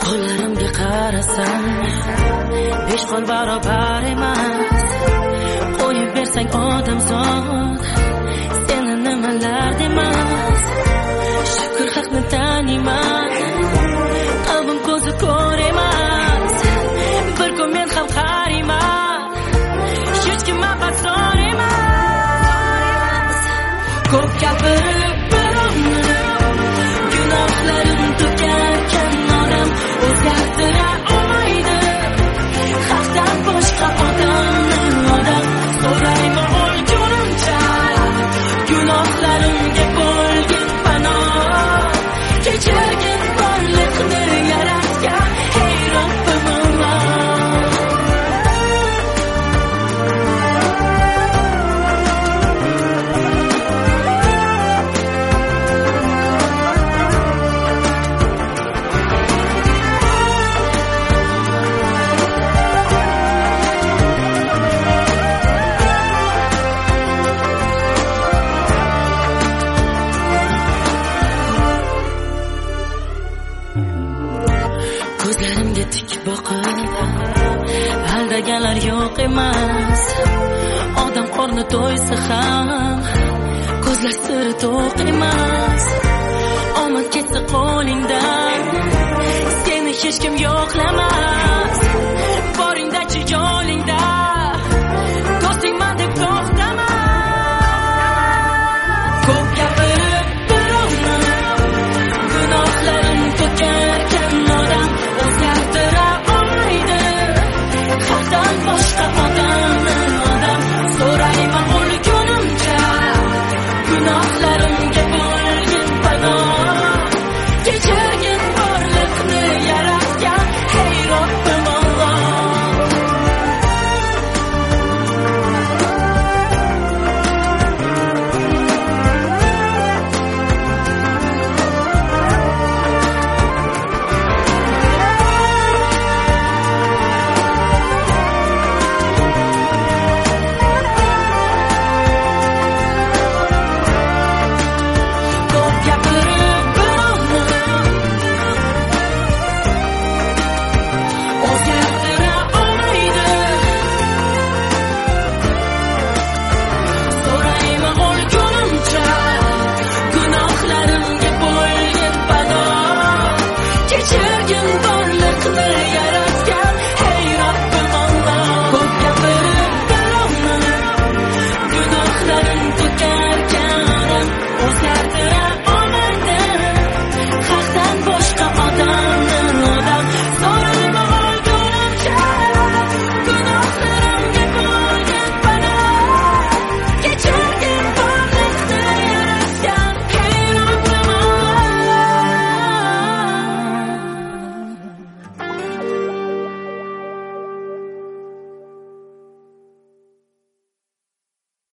Qo'llarimga qarasam 5 qo'l barobar emas. Qo'yib bersang odamzod seni nimalar demas. Shukr haqni taniman, qalbim ko'zi ko'r emas. Bir kun men ham qariman, hech kim maqsador emas. Ko'p gapirib birovni gunohlarim to'karkan odam o'zgartira olmaydi. Haqdan boshqa odamni odam so'raymi o'lgunimcha. Gunohlarimga bo'lgin pano, kechirgin borliqni yaratgan ey Robbim Alloh. Ko'zlarimga tik boqib aldaganlar yo'q emas. Odam qorni to'ysa ham ko'zlar siri to'q emas. Omad ketsa qo'lingdan seni hech kim yo'qlamas.